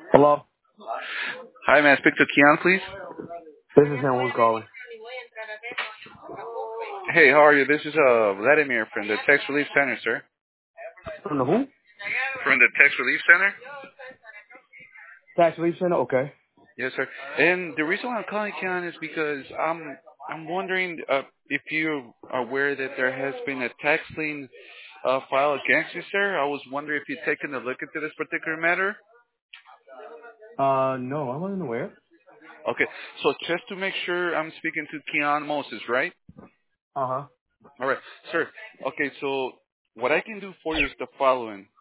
Hello? Hi, may I speak to Keon, please? This is him who's calling. Hey, how are you? This is Vladimir from the Tax Relief Center, sir. From the who? From the Tax Relief Center? Tax Relief Center? Okay. Yes, sir. And the reason why I'm calling Keon is because I'm wondering if you're aware that there has been a tax lien filed against you, sir. I was wondering if you've taken a look into this particular matter. No, I wasn't aware. Okay, so just to make sure I'm speaking to Keon Moses, right? Uh-huh. All right, sir. Okay, so what I can do for you is the following.